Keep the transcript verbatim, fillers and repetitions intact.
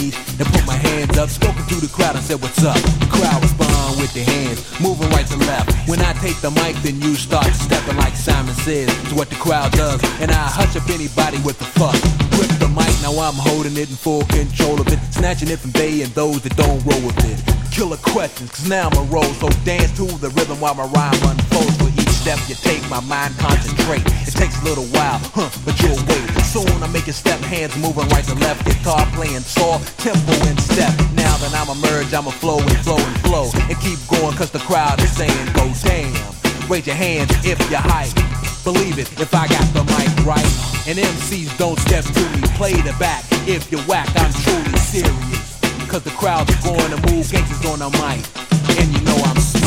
stage and put my hands up, spoken to the crowd and said, what's up? The crowd respond with their hands, moving right to left. When I take the mic, then you start stepping like Simon Says. It's what the crowd does, and I hush up anybody with the fuck. Grip the mic, now I'm holding it in full control of it, snatching it from they and those that don't roll with it. Killer questions, cause now I'm a roll, so dance to the rhythm while my rhyme unfolds. For each step you take, my mind concentrate. It takes a little while, huh, but you'll wait. Soon I'm making step, hands moving right to left, guitar playing tall, tempo and step. Now that I'm emerged, I'ma flow and flow and flow, and keep going cause the crowd is saying, go damn. Raise your hands if you're hype. Believe it, if I got the mic right. And M Cs don't step to me, play the back. If you're whack, I'm truly serious. Cause the crowd is going to move, gangsters on the mic. And you know I'm serious.